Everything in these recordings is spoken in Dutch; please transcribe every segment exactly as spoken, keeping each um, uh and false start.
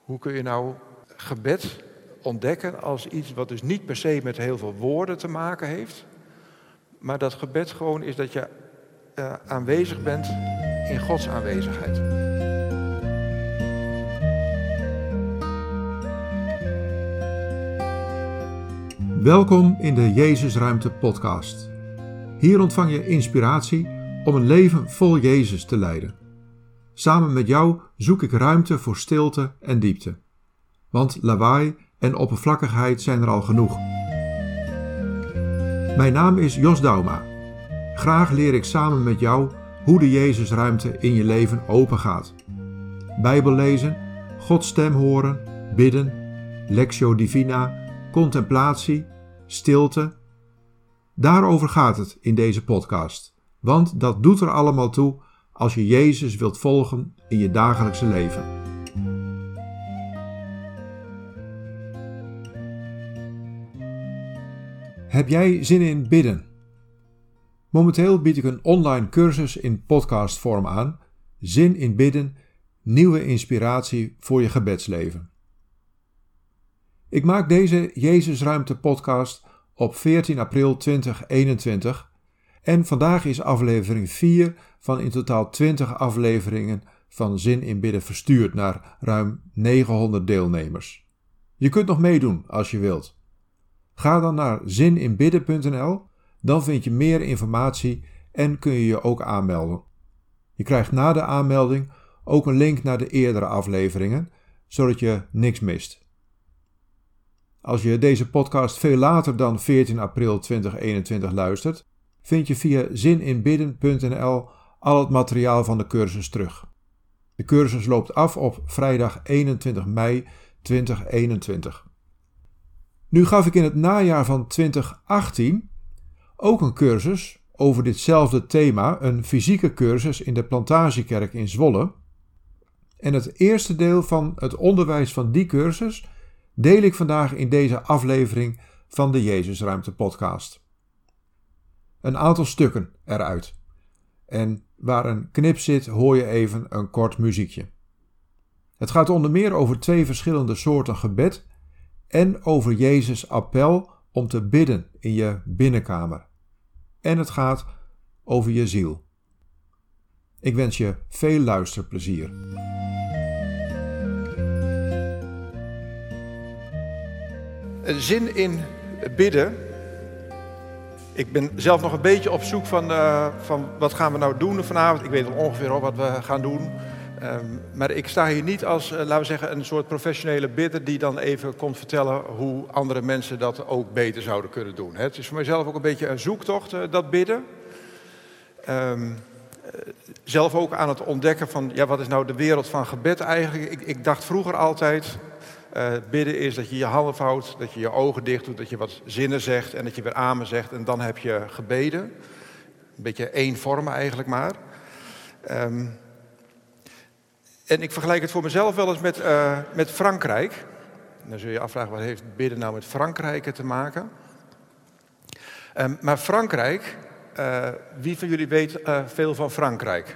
Hoe kun je nou gebed ontdekken als iets wat dus niet per se met heel veel woorden te maken heeft, maar dat gebed gewoon is dat je uh, aanwezig bent in Gods aanwezigheid. Welkom in de Jezusruimte podcast. Hier ontvang je inspiratie om een leven vol Jezus te leiden. Samen met jou zoek ik ruimte voor stilte en diepte. Want lawaai en oppervlakkigheid zijn er al genoeg. Mijn naam is Jos Dauma. Graag leer ik samen met jou hoe de Jezusruimte in je leven open gaat. Bijbel lezen, Gods stem horen, bidden, Lectio Divina, contemplatie, stilte. Daarover gaat het in deze podcast, want dat doet er allemaal toe als je Jezus wilt volgen in je dagelijkse leven. Heb jij zin in bidden? Momenteel bied ik een online cursus in podcastvorm aan, Zin in bidden, nieuwe inspiratie voor je gebedsleven. Ik maak deze Jezusruimte podcast op veertien april tweeduizend eenentwintig en vandaag is aflevering vier van in totaal twintig afleveringen van Zin in bidden verstuurd naar ruim negenhonderd deelnemers. Je kunt nog meedoen als je wilt. Ga dan naar zin in bidden punt n l, dan vind je meer informatie en kun je je ook aanmelden. Je krijgt na de aanmelding ook een link naar de eerdere afleveringen, zodat je niks mist. Als je deze podcast veel later dan veertien april tweeduizend eenentwintig luistert, vind je via zin in bidden punt n l al het materiaal van de cursus terug. De cursus loopt af op vrijdag eenentwintig mei tweeduizend eenentwintig. Nu gaf ik in het najaar van twintig achttien ook een cursus over ditzelfde thema, een fysieke cursus in de Plantagekerk in Zwolle. En het eerste deel van het onderwijs van die cursus deel ik vandaag in deze aflevering van de Jezusruimte podcast. Een aantal stukken eruit. En waar een knip zit hoor je even een kort muziekje. Het gaat onder meer over twee verschillende soorten gebed en over Jezus' appel om te bidden in je binnenkamer. En het gaat over je ziel. Ik wens je veel luisterplezier. Zin in bidden. Ik ben zelf nog een beetje op zoek van, uh, van wat gaan we nou doen vanavond. Ik weet al ongeveer al wat we gaan doen. Um, maar ik sta hier niet als, uh, laten we zeggen, een soort professionele bidder die dan even komt vertellen hoe andere mensen dat ook beter zouden kunnen doen. Hè. Het is voor mijzelf ook een beetje een zoektocht, uh, dat bidden. Um, uh, zelf ook aan het ontdekken van, ja, wat is nou de wereld van gebed eigenlijk? Ik, ik dacht vroeger altijd, uh, bidden is dat je je handen vouwt, dat je je ogen dicht doet, dat je wat zinnen zegt en dat je weer amen zegt en dan heb je gebeden. Een beetje één vorm eigenlijk maar. Um, En ik vergelijk het voor mezelf wel eens met, uh, met Frankrijk. En dan zul je je afvragen, wat heeft bidden nou met Frankrijk te maken? Um, maar Frankrijk, uh, wie van jullie weet uh, veel van Frankrijk?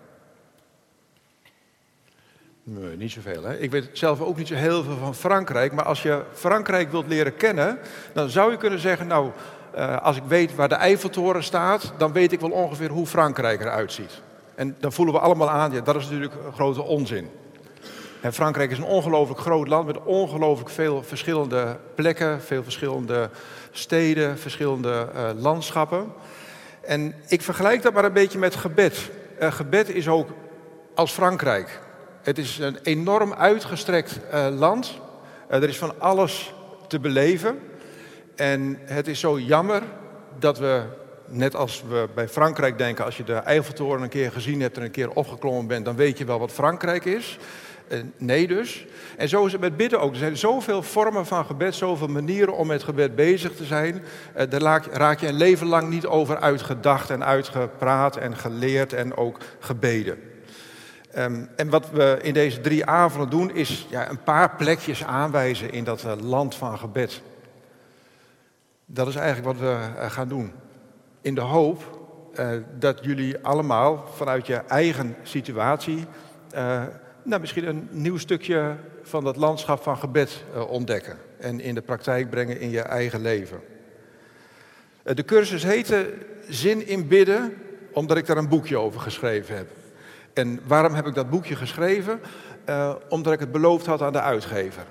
Nee, niet zoveel, hè? Ik weet zelf ook niet zo heel veel van Frankrijk. Maar als je Frankrijk wilt leren kennen, dan zou je kunnen zeggen, nou, uh, als ik weet waar de Eiffeltoren staat, dan weet ik wel ongeveer hoe Frankrijk eruit ziet. En dan voelen we allemaal aan, ja, dat is natuurlijk een grote onzin. En Frankrijk is een ongelooflijk groot land met ongelooflijk veel verschillende plekken, veel verschillende steden, verschillende uh, landschappen. En ik vergelijk dat maar een beetje met gebed. Uh, gebed is ook als Frankrijk. Het is een enorm uitgestrekt uh, land. Uh, er is van alles te beleven. En het is zo jammer dat we, net als we bij Frankrijk denken, als je de Eiffeltoren een keer gezien hebt en een keer opgeklommen bent, dan weet je wel wat Frankrijk is. Uh, nee dus. En zo is het met bidden ook. Er zijn zoveel vormen van gebed, zoveel manieren om met gebed bezig te zijn. Uh, daar raak je een leven lang niet over uitgedacht en uitgepraat en geleerd en ook gebeden. Um, en wat we in deze drie avonden doen is ja, een paar plekjes aanwijzen in dat uh, land van gebed. Dat is eigenlijk wat we uh, gaan doen. In de hoop uh, dat jullie allemaal vanuit je eigen situatie uh, nou, misschien een nieuw stukje van dat landschap van gebed uh, ontdekken. En in de praktijk brengen in je eigen leven. Uh, de cursus heette Zin in bidden, omdat ik daar een boekje over geschreven heb. En waarom heb ik dat boekje geschreven? Uh, omdat ik het beloofd had aan de uitgever.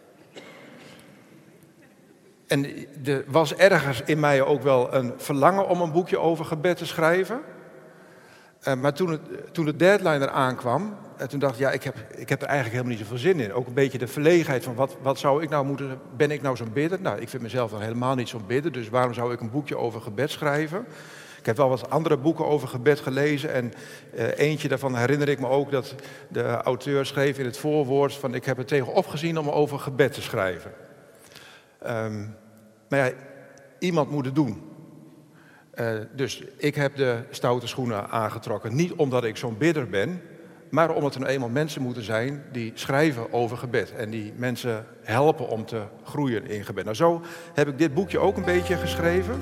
En er was ergens in mij ook wel een verlangen om een boekje over gebed te schrijven. Uh, maar toen, het, toen de deadline eraan kwam, uh, toen dacht ik, ja, ik heb, ik heb er eigenlijk helemaal niet zoveel zin in. Ook een beetje de verlegenheid van, wat, wat zou ik nou moeten, ben ik nou zo'n bidder? Nou, ik vind mezelf dan helemaal niet zo'n bidder, dus waarom zou ik een boekje over gebed schrijven? Ik heb wel wat andere boeken over gebed gelezen en uh, eentje daarvan herinner ik me ook dat de auteur schreef in het voorwoord van, ik heb er tegen opgezien om over gebed te schrijven. Um, maar ja, iemand moet het doen. Uh, dus ik heb de stoute schoenen aangetrokken. Niet omdat ik zo'n bidder ben, maar omdat er nou eenmaal mensen moeten zijn die schrijven over gebed. En die mensen helpen om te groeien in gebed. Nou, zo heb ik dit boekje ook een beetje geschreven.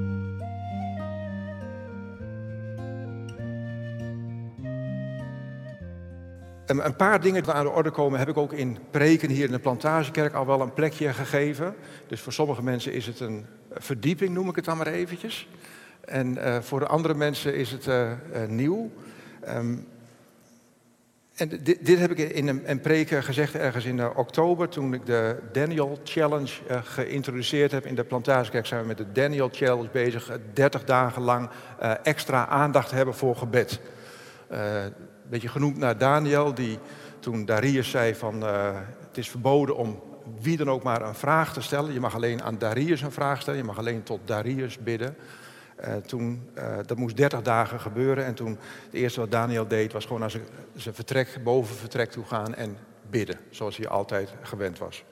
Een paar dingen die aan de orde komen heb ik ook in preken hier in de Plantagekerk al wel een plekje gegeven. Dus voor sommige mensen is het een verdieping, noem ik het dan maar eventjes. En uh, voor de andere mensen is het uh, uh, nieuw. Um, en dit, dit heb ik in een, een preek gezegd ergens in uh, oktober, toen ik de Daniel Challenge uh, geïntroduceerd heb. In de Plantagekerk zijn we met de Daniel Challenge bezig. dertig dagen lang uh, extra aandacht hebben voor gebed. Uh, Een beetje genoemd naar Daniel, die toen Darius zei van uh, het is verboden om wie dan ook maar een vraag te stellen. Je mag alleen aan Darius een vraag stellen, je mag alleen tot Darius bidden. Uh, toen, uh, dat moest dertig dagen gebeuren en toen het eerste wat Daniel deed was gewoon naar zijn, zijn vertrek, boven vertrek toe gaan en bidden. Zoals hij altijd gewend was.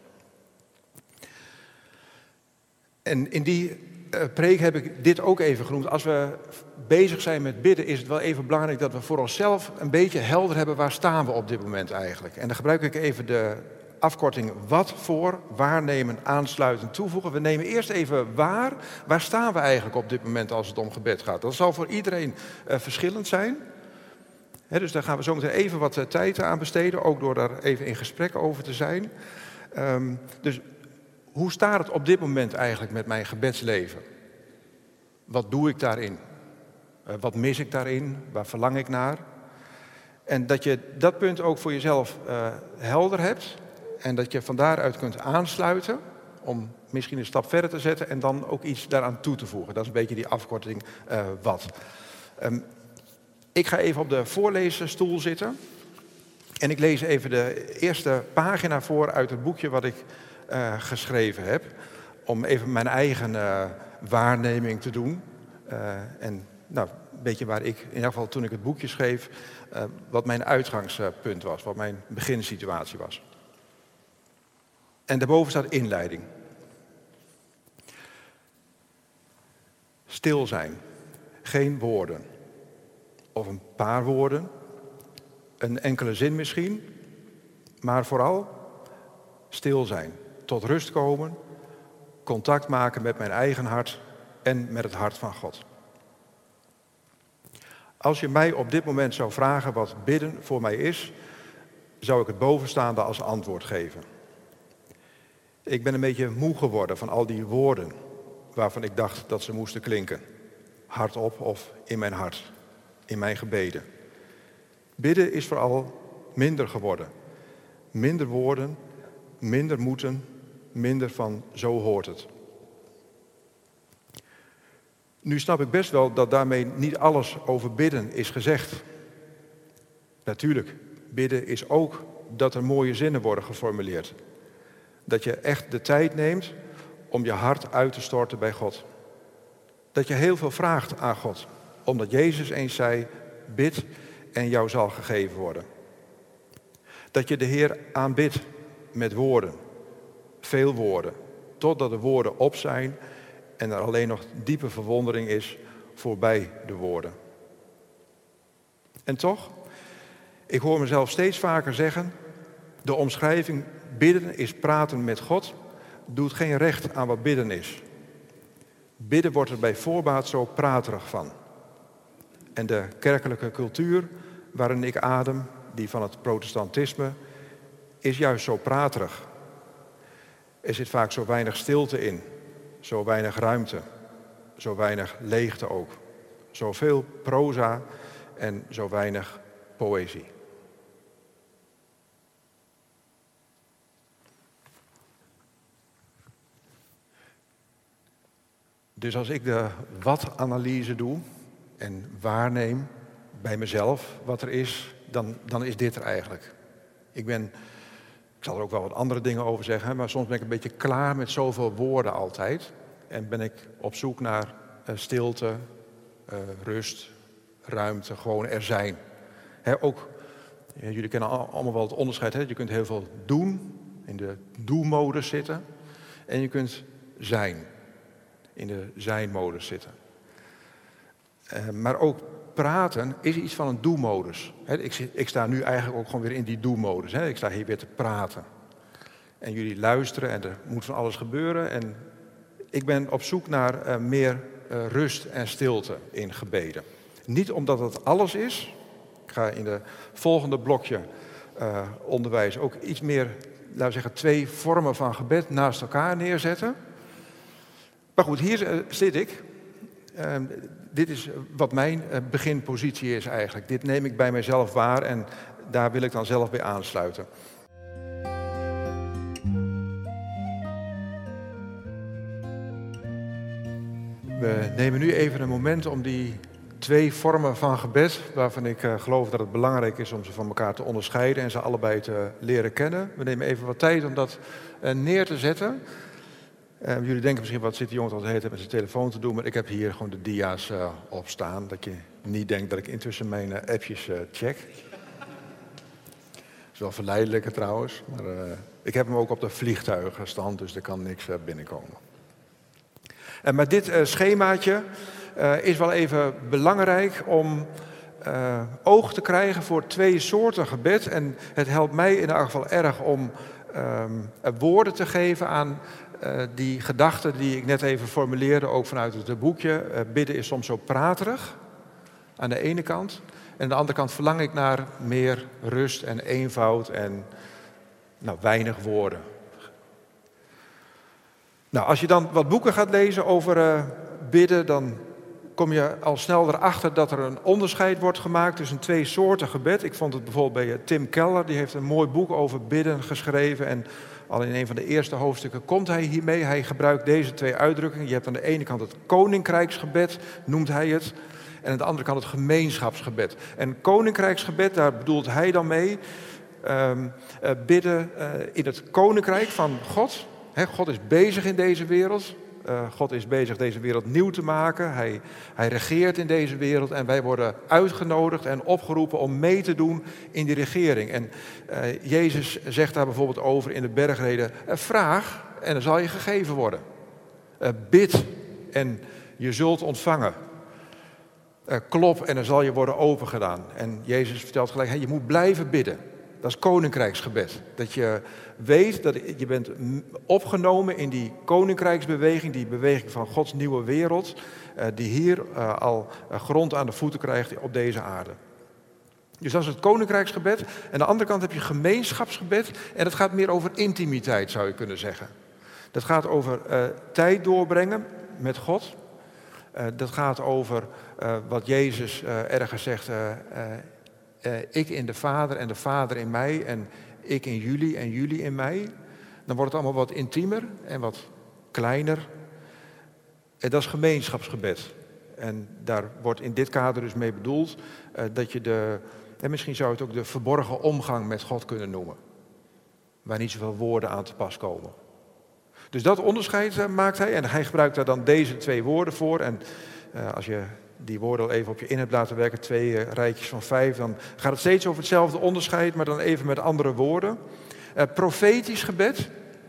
En in die uh, preek heb ik dit ook even genoemd. Als we bezig zijn met bidden is het wel even belangrijk dat we voor onszelf een beetje helder hebben waar staan we op dit moment eigenlijk. En dan gebruik ik even de afkorting wat voor, waarnemen, aansluiten, toevoegen. We nemen eerst even waar, waar staan we eigenlijk op dit moment als het om gebed gaat. Dat zal voor iedereen uh, verschillend zijn. He, dus daar gaan we zo meteen even wat uh, tijd aan besteden, ook door daar even in gesprek over te zijn. Um, dus hoe staat het op dit moment eigenlijk met mijn gebedsleven? Wat doe ik daarin? Uh, wat mis ik daarin? Waar verlang ik naar? En dat je dat punt ook voor jezelf uh, helder hebt. En dat je van daaruit kunt aansluiten om misschien een stap verder te zetten en dan ook iets daaraan toe te voegen. Dat is een beetje die afkorting uh, wat. Um, ik ga even op de voorleesstoel zitten. En ik lees even de eerste pagina voor uit het boekje wat ik uh, geschreven heb. Om even mijn eigen uh, waarneming te doen. Uh, en nou, een beetje waar ik, in ieder geval toen ik het boekje schreef, uh, wat mijn uitgangspunt was, wat mijn beginsituatie was. En daarboven staat inleiding. Stil zijn. Geen woorden. Of een paar woorden. Een enkele zin misschien. Maar vooral stil zijn. Tot rust komen. Contact maken met mijn eigen hart en met het hart van God. Als je mij op dit moment zou vragen wat bidden voor mij is, zou ik het bovenstaande als antwoord geven. Ik ben een beetje moe geworden van al die woorden waarvan ik dacht dat ze moesten klinken. Hardop of in mijn hart, in mijn gebeden. Bidden is vooral minder geworden. Minder woorden, minder moeten, minder van zo hoort het. Nu snap ik best wel dat daarmee niet alles over bidden is gezegd. Natuurlijk, bidden is ook dat er mooie zinnen worden geformuleerd. Dat je echt de tijd neemt om je hart uit te storten bij God. Dat je heel veel vraagt aan God. Omdat Jezus eens zei, bid en jou zal gegeven worden. Dat je de Heer aanbidt met woorden. Veel woorden. Totdat de woorden op zijn en er alleen nog diepe verwondering is voorbij de woorden. En toch, ik hoor mezelf steeds vaker zeggen, de omschrijving bidden is praten met God, doet geen recht aan wat bidden is. Bidden wordt er bij voorbaat zo praterig van. En de kerkelijke cultuur waarin ik adem, die van het protestantisme is juist zo praterig. Er zit vaak zo weinig stilte in, zo weinig ruimte, zo weinig leegte ook. Zoveel proza en zo weinig poëzie. Dus als ik de wat-analyse doe en waarneem bij mezelf wat er is, dan, dan is dit er eigenlijk. Ik ben, ik zal er ook wel wat andere dingen over zeggen, maar soms ben ik een beetje klaar met zoveel woorden altijd. En ben ik op zoek naar uh, stilte, uh, rust, ruimte, gewoon er zijn. He, ook, ja, jullie kennen allemaal wel het onderscheid, hè? Je kunt heel veel doen, in de doe-modus zitten. En je kunt zijn, in de zijn-modus zitten. Uh, maar ook praten is iets van een doe-modus. He, ik, ik sta nu eigenlijk ook gewoon weer in die doe-modus. He. Ik sta hier weer te praten. En jullie luisteren en er moet van alles gebeuren. En ik ben op zoek naar uh, meer uh, rust en stilte in gebeden. Niet omdat het alles is. Ik ga in de volgende blokje uh, onderwijs ook iets meer, laten we zeggen, twee vormen van gebed naast elkaar neerzetten. Maar goed, hier uh, zit ik. Uh, dit is wat mijn uh, beginpositie is eigenlijk. Dit neem ik bij mijzelf waar en daar wil ik dan zelf bij aansluiten. We nemen nu even een moment om die twee vormen van gebed, waarvan ik uh, geloof dat het belangrijk is om ze van elkaar te onderscheiden en ze allebei te leren kennen. We nemen even wat tijd om dat uh, neer te zetten. Uh, jullie denken misschien, wat zit die jongen al de hele tijd met zijn telefoon te doen, maar ik heb hier gewoon de dia's uh, op staan, dat je niet denkt dat ik intussen mijn uh, appjes uh, check. Dat is wel verleidelijker trouwens, maar uh, ik heb hem ook op de vliegtuigstand, dus er kan niks uh, binnenkomen. Uh, maar dit uh, schemaatje uh, is wel even belangrijk om uh, oog te krijgen voor twee soorten gebed. En het helpt mij in elk geval erg om uh, woorden te geven aan uh, die gedachten die ik net even formuleerde, ook vanuit het boekje. Uh, bidden is soms zo praterig, aan de ene kant. En aan de andere kant verlang ik naar meer rust en eenvoud en nou, weinig woorden. Nou, als je dan wat boeken gaat lezen over uh, bidden, dan kom je al snel erachter dat er een onderscheid wordt gemaakt tussen twee soorten gebed. Ik vond het bijvoorbeeld bij Tim Keller, die heeft een mooi boek over bidden geschreven. En al in een van de eerste hoofdstukken komt hij hiermee. Hij gebruikt deze twee uitdrukkingen. Je hebt aan de ene kant het koninkrijksgebed, noemt hij het. En aan de andere kant het gemeenschapsgebed. En koninkrijksgebed, daar bedoelt hij dan mee um, uh, bidden uh, in het koninkrijk van God. He, God is bezig in deze wereld. Uh, God is bezig deze wereld nieuw te maken. Hij, hij regeert in deze wereld en wij worden uitgenodigd en opgeroepen om mee te doen in die regering. En uh, Jezus zegt daar bijvoorbeeld over in de bergreden, uh, vraag en dan zal je gegeven worden. Uh, bid en je zult ontvangen. Uh, klop en dan zal je worden opengedaan. En Jezus vertelt gelijk, hey, je moet blijven bidden. Dat is koninkrijksgebed. Dat je weet dat je bent opgenomen in die koninkrijksbeweging, die beweging van Gods nieuwe wereld, uh, die hier uh, al uh, grond aan de voeten krijgt op deze aarde. Dus dat is het koninkrijksgebed. En aan de andere kant heb je gemeenschapsgebed. En dat gaat meer over intimiteit, zou je kunnen zeggen. Dat gaat over uh, tijd doorbrengen met God. Uh, dat gaat over uh, wat Jezus uh, ergens zegt. Uh, uh, Uh, ik in de Vader en de Vader in mij en ik in jullie en jullie in mij. Dan wordt het allemaal wat intiemer en wat kleiner. En dat is gemeenschapsgebed. En daar wordt in dit kader dus mee bedoeld uh, dat je de, en misschien zou je het ook de verborgen omgang met God kunnen noemen. Waar niet zoveel woorden aan te pas komen. Dus dat onderscheid uh, maakt hij en hij gebruikt daar dan deze twee woorden voor. En uh, als je die woorden al even op je in hebt laten werken, twee uh, rijtjes van vijf, dan gaat het steeds over hetzelfde onderscheid, maar dan even met andere woorden. Uh, profetisch gebed.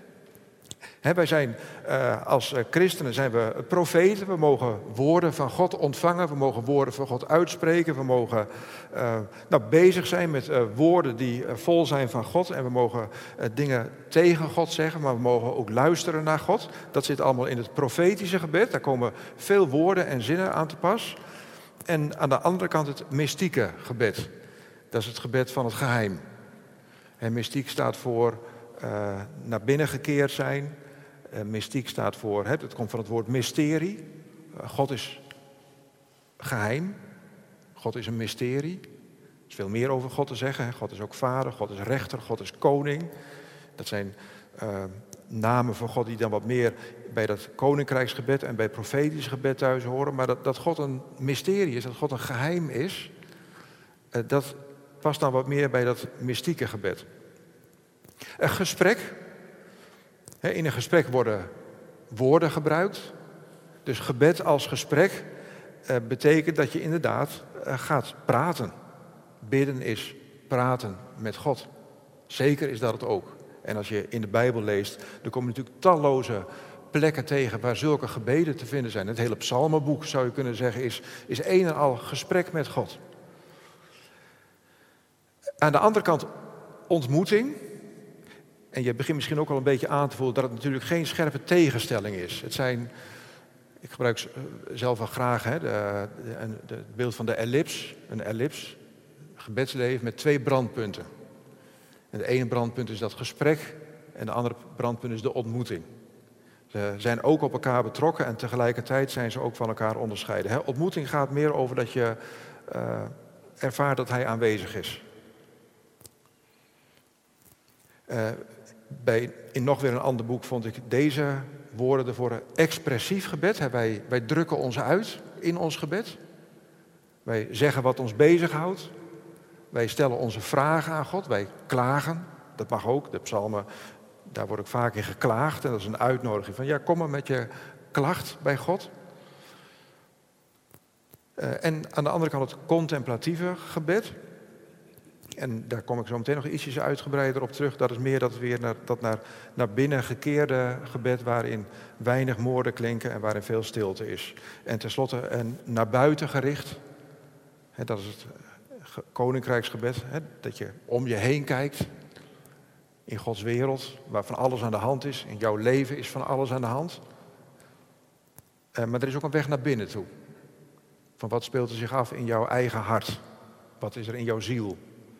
He, wij zijn uh, als uh, christenen zijn we profeten, we mogen woorden van God ontvangen, we mogen woorden van God uitspreken, we mogen uh, nou, bezig zijn met uh, woorden die uh, vol zijn van God en we mogen uh, dingen tegen God zeggen, maar we mogen ook luisteren naar God. Dat zit allemaal in het profetische gebed, daar komen veel woorden en zinnen aan te pas. En aan de andere kant het mystieke gebed. Dat is het gebed van het geheim. En mystiek staat voor uh, naar binnen gekeerd zijn. Uh, mystiek staat voor, hè, het komt van het woord mysterie. Uh, God is geheim. God is een mysterie. Er is veel meer over God te zeggen. Hè. God is ook vader, God is rechter, God is koning. Dat zijn uh, namen van God die dan wat meer bij dat koninkrijksgebed en bij het profetisch gebed thuis horen. Maar dat, dat God een mysterie is, dat God een geheim is, uh, dat past dan wat meer bij dat mystieke gebed. Een gesprek. In een gesprek worden woorden gebruikt. Dus gebed als gesprek uh, betekent dat je inderdaad uh, gaat praten. Bidden is praten met God. Zeker is dat het ook. En als je in de Bijbel leest, dan kom je natuurlijk talloze plekken tegen waar zulke gebeden te vinden zijn. Het hele psalmenboek, zou je kunnen zeggen, is, is een en al gesprek met God. Aan de andere kant ontmoeting. En je begint misschien ook al een beetje aan te voelen dat het natuurlijk geen scherpe tegenstelling is. Het zijn, ik gebruik zelf wel graag hè, de, de, de, het beeld van de ellips. Een ellips, gebedsleven met twee brandpunten. En de ene brandpunt is dat gesprek en de andere brandpunt is de ontmoeting. Ze zijn ook op elkaar betrokken en tegelijkertijd zijn ze ook van elkaar onderscheiden. Hè, ontmoeting gaat meer over dat je uh, ervaart dat hij aanwezig is. Uh, bij, in nog weer een ander boek vond ik deze woorden ervoor. Expressief gebed. Hè, wij, wij drukken ons uit in ons gebed. Wij zeggen wat ons bezighoudt. Wij stellen onze vragen aan God. Wij klagen. Dat mag ook. De psalmen, daar wordt ook vaak in geklaagd. En dat is een uitnodiging van ja, kom maar met je klacht bij God. Uh, en aan de andere kant het contemplatieve gebed. En daar kom ik zo meteen nog ietsjes uitgebreider op terug. Dat is meer dat weer naar, dat naar, naar binnen gekeerde gebed waarin weinig woorden klinken en waarin veel stilte is. En tenslotte een naar buiten gericht. Hè, dat is het koninkrijksgebed. Hè, dat je om je heen kijkt in Gods wereld, waar van alles aan de hand is. In jouw leven is van alles aan de hand. Uh, maar er is ook een weg naar binnen toe. Van wat speelt er zich af in jouw eigen hart? Wat is er in jouw ziel?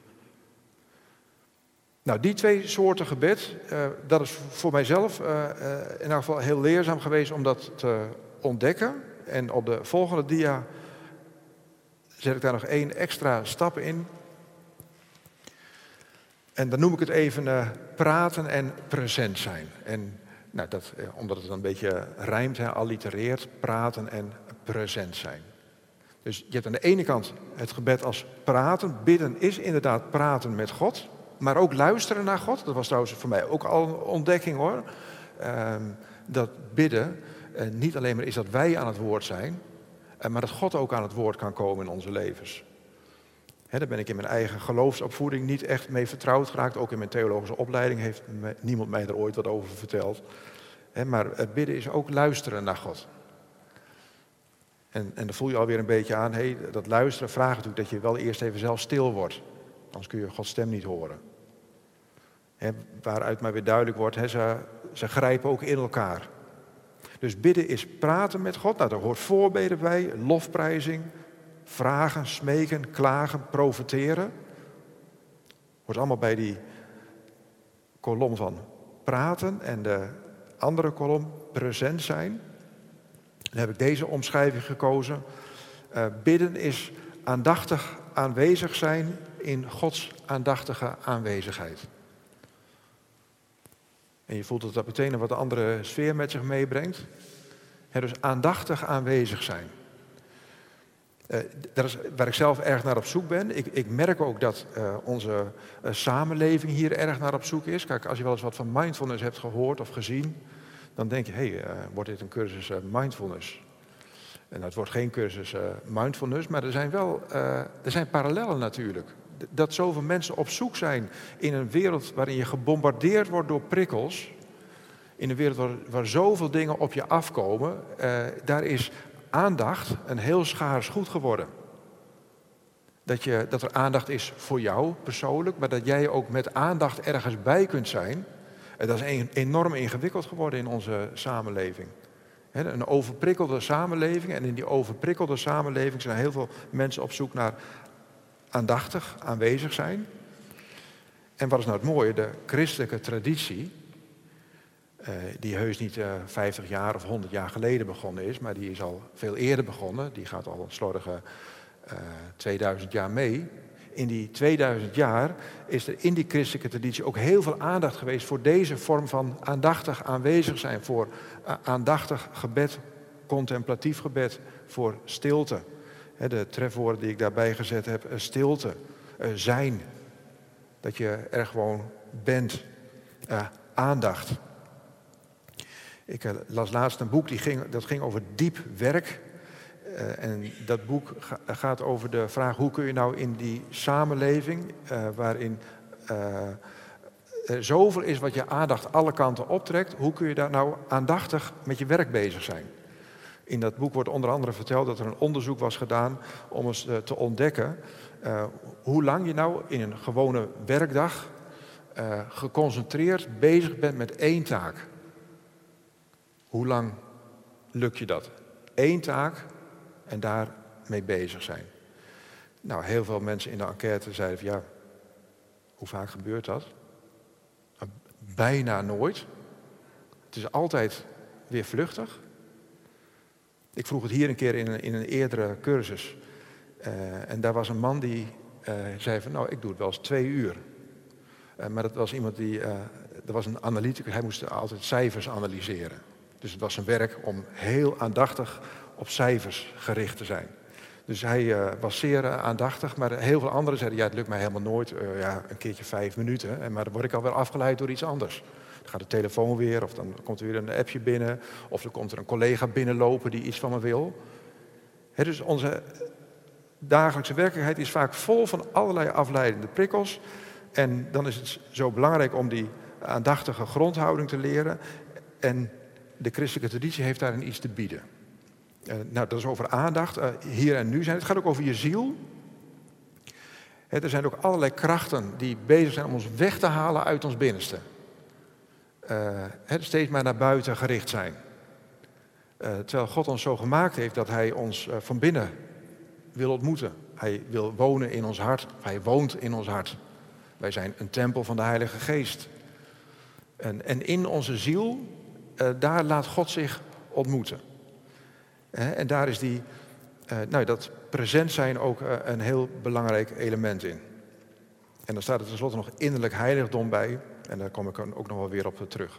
Nou, die twee soorten gebed, uh, dat is voor mijzelf uh, uh, in elk geval heel leerzaam geweest om dat te ontdekken. En op de volgende dia zet ik daar nog één extra stap in. En dan noem ik het even uh, praten en present zijn. En nou, dat, uh, omdat het dan een beetje rijmt, hè, allitereert, praten en present zijn. Dus je hebt aan de ene kant het gebed als praten. Bidden is inderdaad praten met God. Maar ook luisteren naar God. Dat was trouwens voor mij ook al een ontdekking hoor. Uh, dat bidden, uh, niet alleen maar is dat wij aan het woord zijn. Uh, maar dat God ook aan het woord kan komen in onze levens. Hè, daar ben ik in mijn eigen geloofsopvoeding niet echt mee vertrouwd geraakt. Ook in mijn theologische opleiding heeft me, niemand mij er ooit wat over verteld. Hè, maar het bidden is ook luisteren naar God. En, en dan voel je alweer een beetje aan, hey, dat luisteren vraagt natuurlijk dat je wel eerst even zelf stil wordt. Anders kun je Gods stem niet horen. He, waaruit maar weer duidelijk wordt, he, ze, ze grijpen ook in elkaar. Dus bidden is praten met God. Nou, daar hoort voorbeden bij, lofprijzing, vragen, smeken, klagen, profeteren. Hoort allemaal bij die kolom van praten en de andere kolom present zijn. Dan heb ik deze omschrijving gekozen. Uh, bidden is aandachtig aanwezig zijn in Gods aandachtige aanwezigheid. En je voelt dat dat meteen een wat andere sfeer met zich meebrengt. He, dus aandachtig aanwezig zijn. Uh, dat is waar ik zelf erg naar op zoek ben. Ik, ik merk ook dat uh, onze uh, samenleving hier erg naar op zoek is. Kijk, als je wel eens wat van mindfulness hebt gehoord of gezien, dan denk je, hé, hey, uh, wordt dit een cursus uh, mindfulness? En dat wordt geen cursus uh, mindfulness, maar er zijn wel uh, er zijn parallellen natuurlijk. Dat zoveel mensen op zoek zijn in een wereld waarin je gebombardeerd wordt door prikkels. In een wereld waar, waar zoveel dingen op je afkomen. Uh, daar is aandacht een heel schaars goed geworden. Dat, je, dat er aandacht is voor jou persoonlijk, maar dat jij ook met aandacht ergens bij kunt zijn. En dat is een, enorm ingewikkeld geworden in onze samenleving. He, een overprikkelde samenleving. En in die overprikkelde samenleving zijn heel veel mensen op zoek naar aandachtig aanwezig zijn. En wat is nou het mooie? De christelijke traditie, uh, die heus niet uh, vijftig jaar of honderd jaar geleden begonnen is, maar die is al veel eerder begonnen. Die gaat al een slordige uh, tweeduizend jaar mee. In die tweeduizend jaar is er in die christelijke traditie ook heel veel aandacht geweest voor deze vorm van aandachtig aanwezig zijn. Voor uh, aandachtig gebed, contemplatief gebed, voor stilte. He, de trefwoorden die ik daarbij gezet heb, uh, stilte, uh, zijn. Dat je er gewoon bent. Uh, aandacht. Ik uh, las laatst een boek die ging, dat ging over diep werk. Uh, en dat boek ga, gaat over de vraag: hoe kun je nou in die samenleving, uh, waarin uh, er zoveel is wat je aandacht alle kanten optrekt, hoe kun je daar nou aandachtig met je werk bezig zijn? In dat boek wordt onder andere verteld dat er een onderzoek was gedaan om eens uh, te ontdekken uh, hoe lang je nou in een gewone werkdag uh, geconcentreerd bezig bent met één taak. Hoe lang lukt je dat? Eén taak en daarmee bezig zijn. Nou, heel veel mensen in de enquête zeiden van ja, hoe vaak gebeurt dat? Bijna nooit. Het is altijd weer vluchtig. Ik vroeg het hier een keer in een, in een eerdere cursus. Uh, en daar was een man die uh, zei van nou, ik doe het wel eens twee uur. Uh, maar dat was iemand die, uh, er was een analyticus, hij moest altijd cijfers analyseren. Dus het was zijn werk om heel aandachtig op cijfers gericht te zijn. Dus hij uh, was zeer uh, aandachtig, maar heel veel anderen zeiden ja, het lukt mij helemaal nooit. Uh, ja, een keertje vijf minuten, en, maar dan word ik alweer afgeleid door iets anders. Dan gaat de telefoon weer, of dan komt er weer een appje binnen, of er komt er een collega binnenlopen die iets van me wil. He, dus onze dagelijkse werkelijkheid is vaak vol van allerlei afleidende prikkels. En dan is het zo belangrijk om die aandachtige grondhouding te leren. En de christelijke traditie heeft daarin iets te bieden. Uh, nou, dat is over aandacht, uh, hier en nu zijn. Het gaat ook over je ziel. He, er zijn ook allerlei krachten die bezig zijn om ons weg te halen uit ons binnenste. Uh, he, steeds maar naar buiten gericht zijn. Uh, terwijl God ons zo gemaakt heeft dat hij ons uh, van binnen wil ontmoeten. Hij wil wonen in ons hart. Hij woont in ons hart. Wij zijn een tempel van de Heilige Geest. En, en in onze ziel, uh, daar laat God zich ontmoeten. Uh, en daar is die, uh, nou, dat present zijn ook uh, een heel belangrijk element in. En dan staat er tenslotte nog innerlijk heiligdom bij. En daar kom ik ook nog wel weer op terug.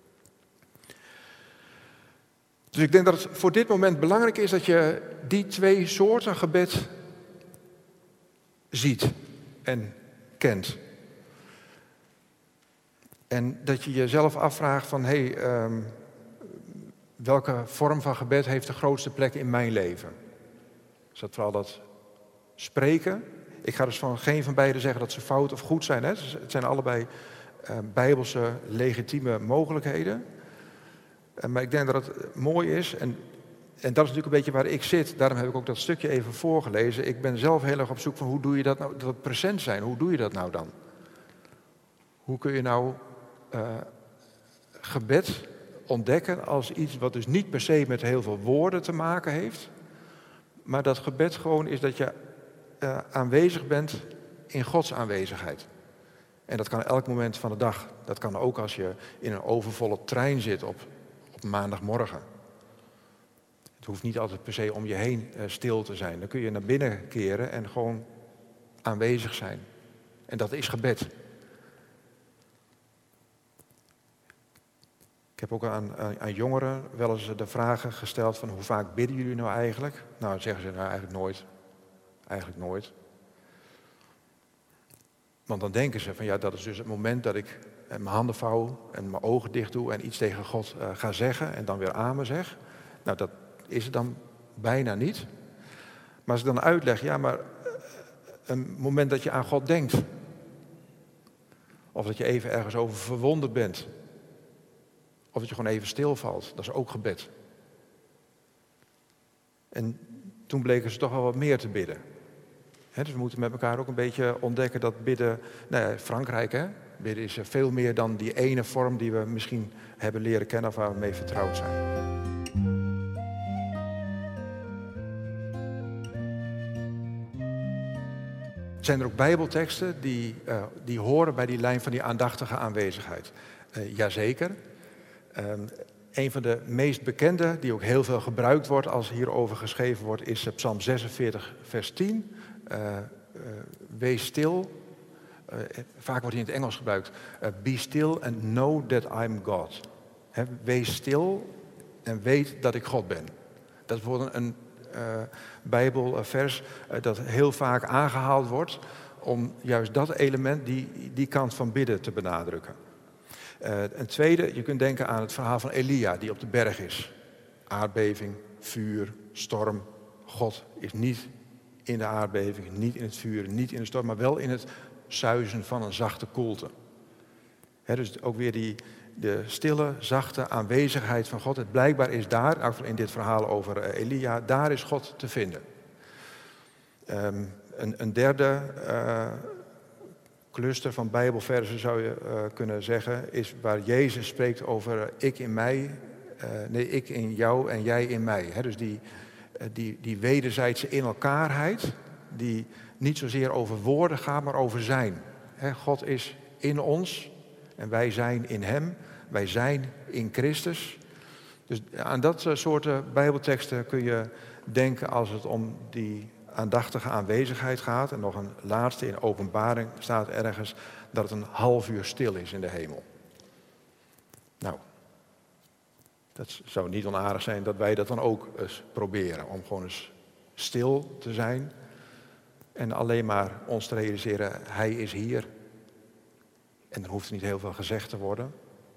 Dus ik denk dat het voor dit moment belangrijk is dat je die twee soorten gebed ziet en kent. En dat je jezelf afvraagt van, hé, hey, um, welke vorm van gebed heeft de grootste plek in mijn leven? Is dat vooral dat spreken? Ik ga dus van geen van beiden zeggen dat ze fout of goed zijn. Hè? Het zijn allebei uh, bijbelse, legitieme mogelijkheden. Uh, maar ik denk dat het mooi is, en, en dat is natuurlijk een beetje waar ik zit. Daarom heb ik ook dat stukje even voorgelezen. Ik ben zelf heel erg op zoek van hoe doe je dat nou, dat present zijn. Hoe doe je dat nou dan? Hoe kun je nou uh, gebed ontdekken als iets wat dus niet per se met heel veel woorden te maken heeft. Maar dat gebed gewoon is dat je uh, aanwezig bent in Gods aanwezigheid. En dat kan elk moment van de dag. Dat kan ook als je in een overvolle trein zit op, op maandagmorgen. Het hoeft niet altijd per se om je heen uh, stil te zijn. Dan kun je naar binnen keren en gewoon aanwezig zijn. En dat is gebed. Ik heb ook aan, aan, aan jongeren wel eens de vragen gesteld van hoe vaak bidden jullie nou eigenlijk? Nou, dan zeggen ze nou eigenlijk nooit. Eigenlijk nooit. Want dan denken ze van ja, dat is dus het moment dat ik mijn handen vouw en mijn ogen dicht doe en iets tegen God uh, ga zeggen en dan weer amen zeg. Nou, dat is het dan bijna niet. Maar als ik dan uitleg, ja, maar uh, een moment dat je aan God denkt. Of dat je even ergens over verwonderd bent. Of dat je gewoon even stilvalt, dat is ook gebed. En toen bleken ze toch wel wat meer te bidden. He, dus we moeten met elkaar ook een beetje ontdekken dat bidden, nou ja, Frankrijk, hè, bidden is veel meer dan die ene vorm die we misschien hebben leren kennen of waar we mee vertrouwd zijn. zijn er ook bijbelteksten die, uh, die horen bij die lijn van die aandachtige aanwezigheid? Uh, jazeker. Um, een van de meest bekende, die ook heel veel gebruikt wordt als hierover geschreven wordt, is uh, Psalm zesenveertig, vers tien. Uh, uh, wees stil. Uh, vaak wordt hij in het Engels gebruikt. Uh, Be still and know that I'm God. He, wees stil en weet dat ik God ben. Dat is bijvoorbeeld een uh, Bijbelvers uh, dat heel vaak aangehaald wordt om juist dat element, die, die kant van bidden te benadrukken. Uh, een tweede, je kunt denken aan het verhaal van Elia die op de berg is. Aardbeving, vuur, storm. God is niet in de aardbeving, niet in het vuur, niet in de storm, maar wel in het suizen van een zachte koelte. He, dus ook weer die de stille, zachte aanwezigheid van God. Het blijkbaar is daar, ook in dit verhaal over Elia, daar is God te vinden. Um, een, een derde uh, cluster van Bijbelversen zou je uh, kunnen zeggen, is waar Jezus spreekt over uh, ik in mij, uh, nee, ik in jou en jij in mij. He, dus die, uh, die, die wederzijdse in elkaarheid, die niet zozeer over woorden gaat, maar over zijn. He, God is in ons en wij zijn in hem. Wij zijn in Christus. Dus aan dat soort Bijbelteksten kun je denken als het om die aandachtige aanwezigheid gaat. En nog een laatste, in Openbaring staat ergens dat het een half uur stil is in de hemel. Nou, dat zou niet onaardig zijn dat wij dat dan ook eens proberen. Om gewoon eens stil te zijn en alleen maar ons te realiseren, hij is hier. En dan hoeft er niet heel veel gezegd te worden.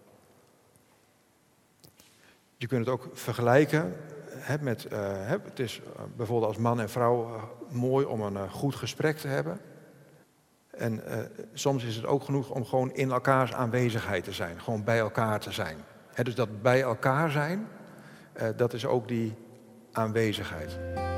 Je kunt het ook vergelijken hè, met, uh, hè, het is uh, bijvoorbeeld als man en vrouw uh, mooi om een uh, goed gesprek te hebben. En uh, soms is het ook genoeg om gewoon in elkaars aanwezigheid te zijn, gewoon bij elkaar te zijn. Hè, dus dat bij elkaar zijn, uh, dat is ook die aanwezigheid.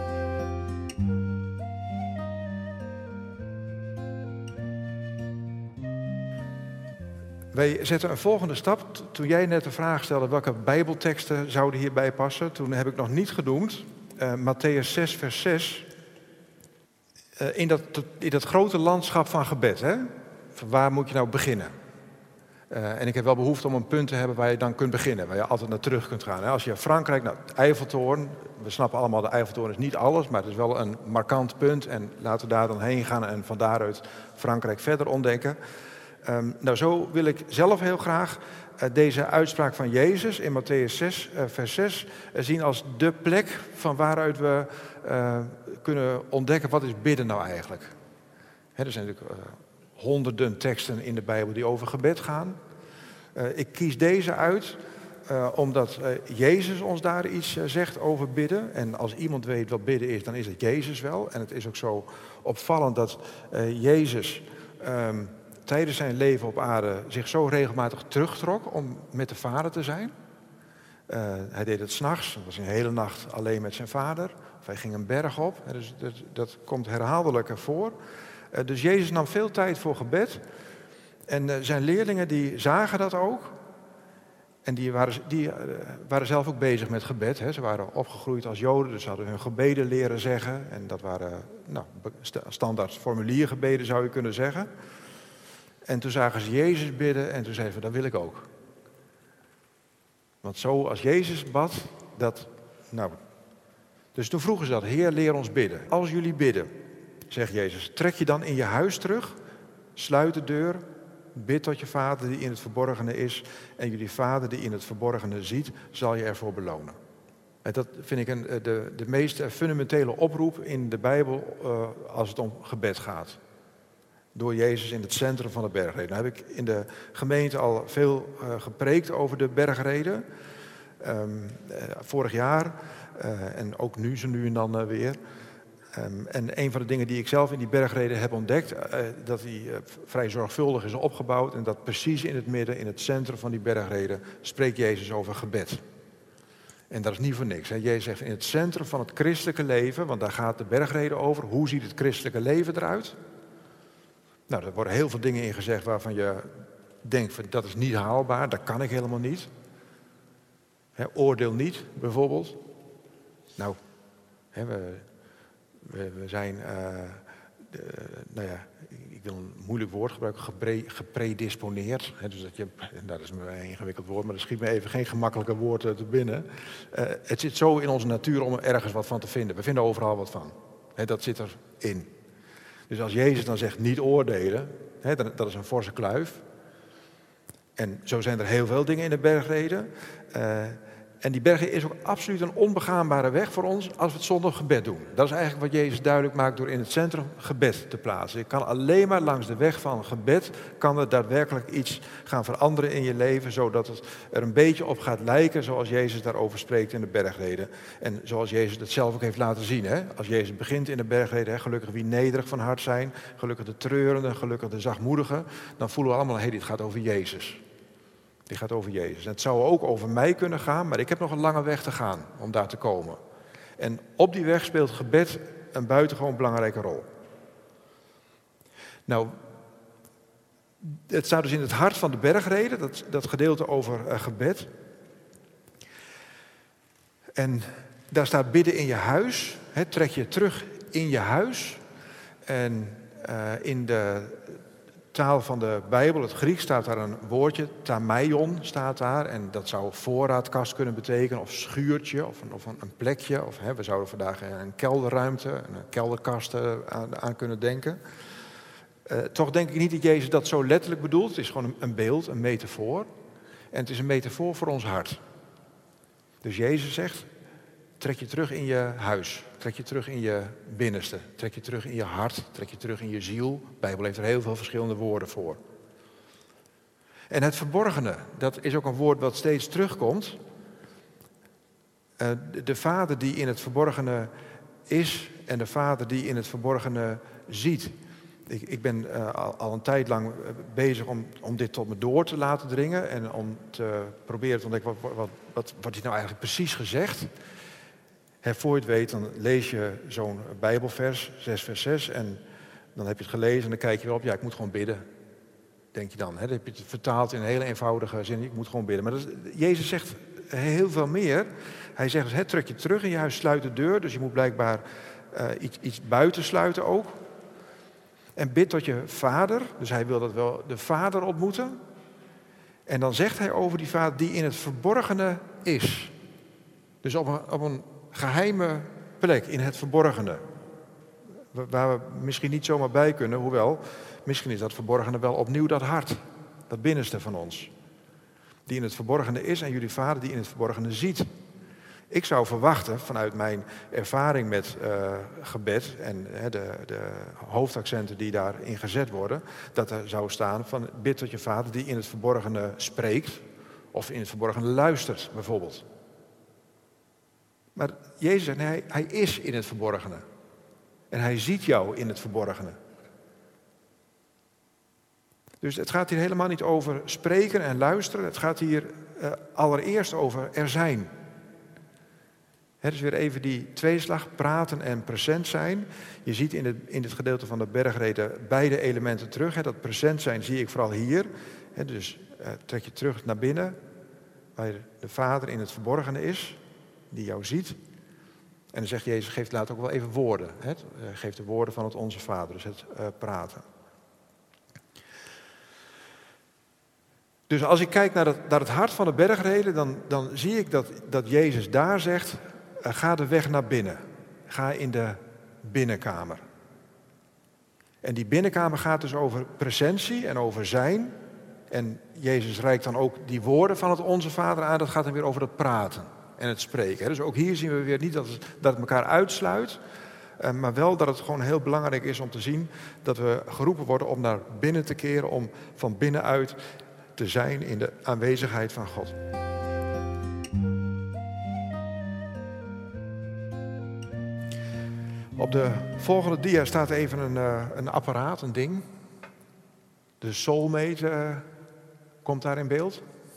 Wij zetten een volgende stap. Toen jij net de vraag stelde welke Bijbelteksten zouden hierbij passen, toen heb ik nog niet genoemd uh, Matthäus zes, vers zes. Uh, in, dat, in dat grote landschap van gebed. Hè? Van waar moet je nou beginnen? Uh, en ik heb wel behoefte om een punt te hebben waar je dan kunt beginnen. Waar je altijd naar terug kunt gaan. Hè? Als je Frankrijk, nou, de Eiffeltoren. We snappen allemaal, de Eiffeltoren is niet alles. Maar het is wel een markant punt. En laten we daar dan heen gaan en van daaruit Frankrijk verder ontdekken. Um, nou, zo wil ik zelf heel graag uh, deze uitspraak van Jezus in Matthäus zes, uh, vers zes uh, zien als de plek van waaruit we uh, kunnen ontdekken wat is bidden nou eigenlijk. He, er zijn natuurlijk uh, honderden teksten in de Bijbel die over gebed gaan. Uh, ik kies deze uit uh, omdat uh, Jezus ons daar iets uh, zegt over bidden. En als iemand weet wat bidden is, dan is het Jezus wel. En het is ook zo opvallend dat uh, Jezus Um, tijdens zijn leven op aarde zich zo regelmatig terugtrok om met de Vader te zijn. Uh, hij deed het 's nachts, hij was een hele nacht alleen met zijn vader. Of hij ging een berg op, dus dat, dat komt herhaaldelijk voor. Uh, dus Jezus nam veel tijd voor gebed. En uh, zijn leerlingen die zagen dat ook. En die waren, die, uh, waren zelf ook bezig met gebed. Hè. Ze waren opgegroeid als Joden, dus ze hadden hun gebeden leren zeggen. En dat waren nou, standaard formuliergebeden zou je kunnen zeggen. En toen zagen ze Jezus bidden en toen zeiden ze, dat wil ik ook. Want zo als Jezus bad, dat, nou. Dus toen vroegen ze dat, Heer, leer ons bidden. Als jullie bidden, zegt Jezus, trek je dan in je huis terug, sluit de deur, bid tot je Vader die in het verborgene is. En jullie Vader die in het verborgene ziet, zal je ervoor belonen. En dat vind ik een, de, de meest fundamentele oproep in de Bijbel uh, als het om gebed gaat. Door Jezus in het centrum van de bergreden. Nou heb ik in de gemeente al veel uh, gepreekt over de bergreden. Um, uh, vorig jaar uh, en ook nu zo nu en dan uh, weer. Um, en een van de dingen die ik zelf in die bergreden heb ontdekt, uh, dat die uh, vrij zorgvuldig is opgebouwd. En dat precies in het midden, in het centrum van die bergreden, spreekt Jezus over gebed. En dat is niet voor niks. Hè. Jezus zegt in het centrum van het christelijke leven, want daar gaat de bergreden over. Hoe ziet het christelijke leven eruit? Nou, er worden heel veel dingen in gezegd waarvan je denkt, van, dat is niet haalbaar, dat kan ik helemaal niet. He, oordeel niet, bijvoorbeeld. Nou, he, we, we, we zijn uh, de, nou ja, ik wil een moeilijk woord gebruiken, gepre, gepredisponeerd. Hè, dus dat, je, dat is een ingewikkeld woord, maar er schiet me even geen gemakkelijke woorden te binnen. Uh, het zit zo in onze natuur om er ergens wat van te vinden. We vinden overal wat van. Hè, dat zit erin. Dus als Jezus dan zegt niet oordelen, hè, dat is een forse kluif. En zo zijn er heel veel dingen in de bergreden. Uh, en die bergreden is ook absoluut een onbegaanbare weg voor ons als we het zonder gebed doen. Dat is eigenlijk wat Jezus duidelijk maakt door in het centrum gebed te plaatsen. Je kan alleen maar langs de weg van gebed, kan er daadwerkelijk iets gaan veranderen in je leven, zodat het er een beetje op gaat lijken zoals Jezus daarover spreekt in de bergreden. En zoals Jezus het zelf ook heeft laten zien. Hè? Als Jezus begint in de bergreden, hè, gelukkig wie nederig van hart zijn, gelukkig de treurenden, gelukkig de zachtmoedigen, dan voelen we allemaal, hé, hey, dit gaat over Jezus. Die gaat over Jezus. En het zou ook over mij kunnen gaan, maar ik heb nog een lange weg te gaan om daar te komen. En op die weg speelt gebed een buitengewoon belangrijke rol. Nou, het staat dus in het hart van de bergreden, dat, dat gedeelte over uh, gebed. En daar staat bidden in je huis. Hè, trek je terug in je huis. En uh, in de taal van de Bijbel, het Grieks, staat daar een woordje, tameion staat daar. En dat zou voorraadkast kunnen betekenen, of schuurtje, of een, of een, een plekje. Of hè, we zouden vandaag een kelderruimte, een kelderkast aan, aan kunnen denken. Uh, toch denk ik niet dat Jezus dat zo letterlijk bedoelt. Het is gewoon een, een beeld, een metafoor. En het is een metafoor voor ons hart. Dus Jezus zegt, trek je terug in je huis. Trek je terug in je binnenste. Trek je terug in je hart. Trek je terug in je ziel. De Bijbel heeft er heel veel verschillende woorden voor. En het verborgene, dat is ook een woord wat steeds terugkomt. Uh, de, de vader die in het verborgene is en de vader die in het verborgene ziet. Ik, ik ben uh, al, al een tijd lang bezig om, om dit tot me door te laten dringen. En om te proberen te ontdekken, wat, wat, wat, wat is nou eigenlijk precies gezegd? He, voor je het weet, dan lees je zo'n Bijbelvers, zes vers zes, en dan heb je het gelezen en dan kijk je wel op, ja, ik moet gewoon bidden. Denk je dan. He, dan heb je het vertaald in een hele eenvoudige zin, ik moet gewoon bidden. Maar dat is, Jezus zegt heel veel meer. Hij zegt, he, trek je terug in je huis, sluit de deur. Dus je moet blijkbaar uh, iets, iets buiten sluiten ook. En bid tot je vader, dus hij wil dat wel de vader ontmoeten. En dan zegt hij over die vader die in het verborgene is. Dus op een, op een geheime plek, in het verborgene. Waar we misschien niet zomaar bij kunnen, hoewel, misschien is dat verborgene wel opnieuw dat hart. Dat binnenste van ons. Die in het verborgene is en jullie vader die in het verborgene ziet. Ik zou verwachten, vanuit mijn ervaring met uh, gebed en uh, de, de hoofdaccenten die daarin gezet worden, dat er zou staan van bid tot je vader die in het verborgene spreekt of in het verborgene luistert bijvoorbeeld. Maar Jezus zegt, nee, hij, hij is in het verborgene. En hij ziet jou in het verborgene. Dus het gaat hier helemaal niet over spreken en luisteren. Het gaat hier uh, allereerst over er zijn. Het is weer even die tweeslag, praten en present zijn. Je ziet in het, in het gedeelte van de bergreden beide elementen terug. He, dat present zijn zie ik vooral hier. He, dus uh, trek je terug naar binnen, waar de Vader in het verborgene is, die jou ziet. En dan zegt Jezus, geeft laat ook wel even woorden. He, uh, geeft de woorden van het Onze Vader, dus het uh, praten. Dus als ik kijk naar het, naar het hart van de bergreden, dan, dan zie ik dat, dat Jezus daar zegt, uh, ga de weg naar binnen. Ga in de binnenkamer. En die binnenkamer gaat dus over presentie en over zijn. En Jezus reikt dan ook die woorden van het Onze Vader aan. Dat gaat dan weer over het praten en het spreken. Dus ook hier zien we weer niet dat het, dat het elkaar uitsluit. Uh, maar wel dat het gewoon heel belangrijk is om te zien dat we geroepen worden om naar binnen te keren. Om van binnenuit te zijn in de aanwezigheid van God. Op de volgende dia staat even een, uh, een apparaat, een ding. De Soulmate uh, komt daar in beeld.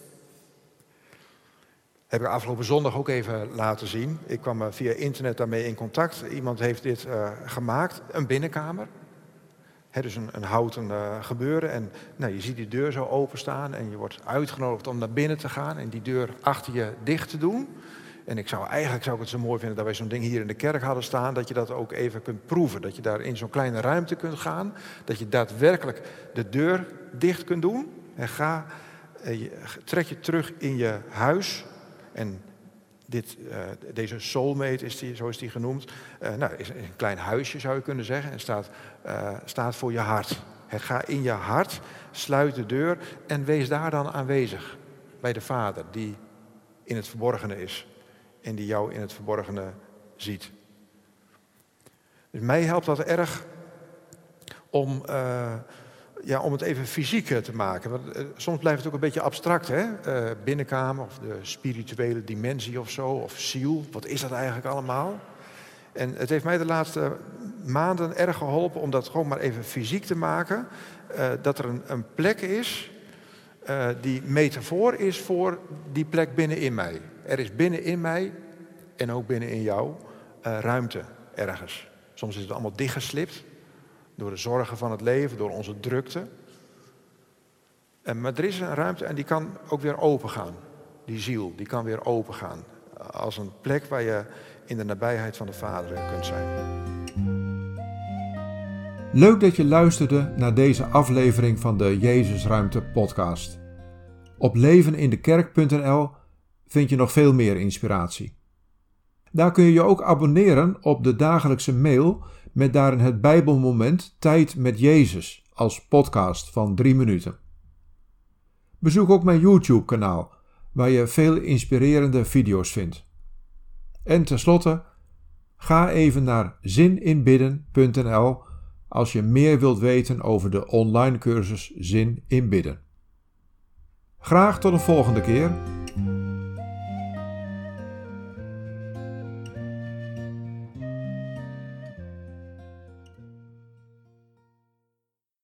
Heb ik afgelopen zondag ook even laten zien. Ik kwam uh, via internet daarmee in contact. Iemand heeft dit uh, gemaakt, een binnenkamer. He, dus een, een houten uh, gebeuren. En nou, je ziet die deur zo openstaan en je wordt uitgenodigd om naar binnen te gaan en die deur achter je dicht te doen. En ik zou eigenlijk zou ik het zo mooi vinden dat wij zo'n ding hier in de kerk hadden staan, dat je dat ook even kunt proeven. Dat je daar in zo'n kleine ruimte kunt gaan, dat je daadwerkelijk de deur dicht kunt doen. En ga, eh, je, trek je terug in je huis. En dit, uh, deze soulmate, is die, zo is die genoemd, uh, nou, is een klein huisje zou je kunnen zeggen. En staat, uh, staat voor je hart. He, ga in je hart, sluit de deur en wees daar dan aanwezig. Bij de Vader die in het verborgene is. En die jou in het verborgene ziet. Dus mij helpt dat erg om, uh, ja, om het even fysiek te maken. Want, uh, soms blijft het ook een beetje abstract, hè? Uh, binnenkamer of de spirituele dimensie of zo, of ziel. Wat is dat eigenlijk allemaal? En het heeft mij de laatste maanden erg geholpen om dat gewoon maar even fysiek te maken. Uh, dat er een, een plek is uh, die metafoor is voor die plek binnenin mij. Er is binnenin mij en ook binnenin jou uh, ruimte ergens. Soms is het allemaal dichtgeslipt door de zorgen van het leven, door onze drukte. En, maar er is een ruimte en die kan ook weer open gaan. Die ziel, die kan weer open gaan. Als een plek waar je in de nabijheid van de Vader kunt zijn. Leuk dat je luisterde naar deze aflevering van de Jezusruimte podcast. Op levenindekerk punt n l vind je nog veel meer inspiratie. Daar kun je je ook abonneren op de dagelijkse mail met daarin het Bijbelmoment Tijd met Jezus als podcast van drie minuten. Bezoek ook mijn YouTube-kanaal, waar je veel inspirerende video's vindt. En tenslotte, ga even naar zininbidden punt n l als je meer wilt weten over de online cursus Zin in Bidden. Graag tot een volgende keer.